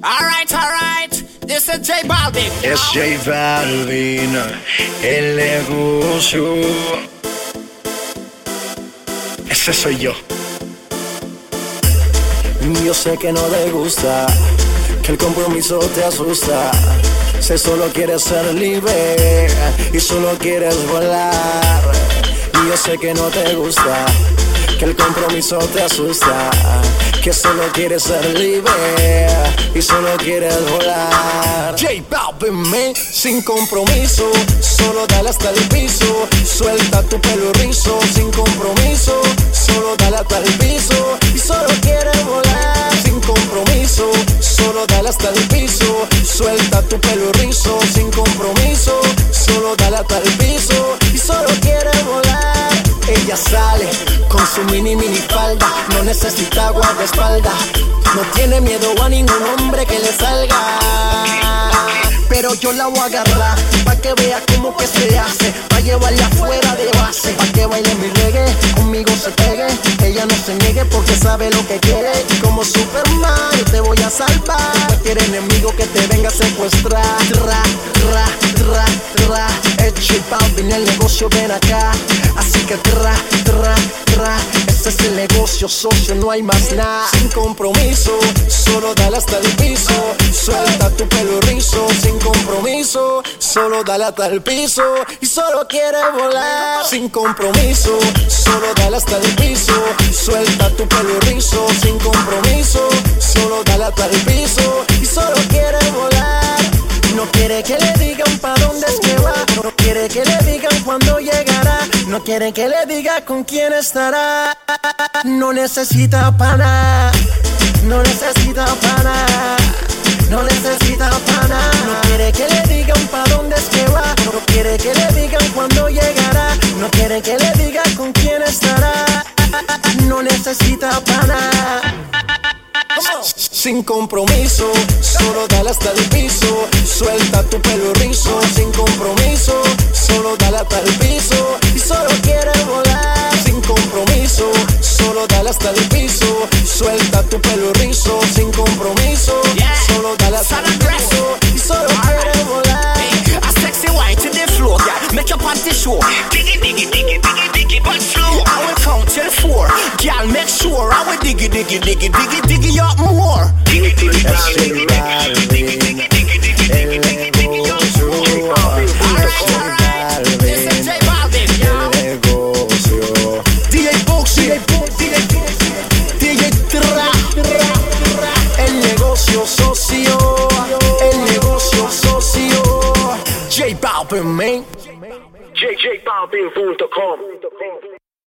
Alright, this is J Balvin. Es J Balvin, el negocio. Ese soy yo. Yo sé que no te gusta, que el compromiso te asusta. Si solo quieres ser libre y solo quieres volar. Y yo sé que no te gusta, que el compromiso te asusta. Que solo quieres ser libre y solo quieres volar. J Balvin, man, sin compromiso, solo dale hasta el piso. Suelta tu pelo rizo, sin compromiso, solo dale hasta el piso. Y solo quieres volar, sin compromiso, solo dale hasta el piso. Suelta tu pelo rizo, sin compromiso, solo dale hasta el piso. Y solo quieres volar. Ella sale con su mini falda, no necesita guardaespaldas, no tiene miedo a ningún hombre que le salga. Pero yo la voy a agarrar, pa' que vea cómo que se hace, pa' llevarla fuera de base, pa' que baile mi reggae, conmigo se pegue. Ella no se niegue porque sabe lo que quiere, y como Superman yo te voy a salvar. Cualquier enemigo que te venga a secuestrar. Es J Balvin, el negocio, ven acá. Así que ese es el negocio, socio, no hay más nada. Sin compromiso, solo dale hasta el piso. Suelta tu pelo rizo, sin compromiso, solo dale hasta el piso. Y solo quiere volar. Sin compromiso, solo dale hasta el piso. Suelta tu pelo rizo, sin compromiso, solo dale hasta el piso. Y solo quiere volar. No quiere que le digan pa' dónde es que va, no quiere que le digan cuándo llegará, no quiere que le diga con quién estará. No necesita pana, no necesita pana, no necesita pana. No quiere que le digan pa' dónde es que va, no quiere que le digan cuándo llegará, no quiere que le diga con quién estará. No necesita pana. Sin compromiso, solo dale hasta el piso. Suelta tu pelo rizo, sin compromiso, solo dale hasta el piso. Y solo quiere volar. Sin compromiso, solo dale hasta el piso. Suelta tu pelo rizo, sin compromiso, solo dale hasta el piso. Y solo quiere volar. A sexy wine to the floor, girl, make your panty show. Diggy, but slow. I will count till 4, girl, make sure I will diggy up more. Es J Balvin, el negocio. This is J Balvin, El negocio. DJ Boxy, DJ Tra. El negocio socio, el negocio socio. J Balvin, man. JJBalvin.com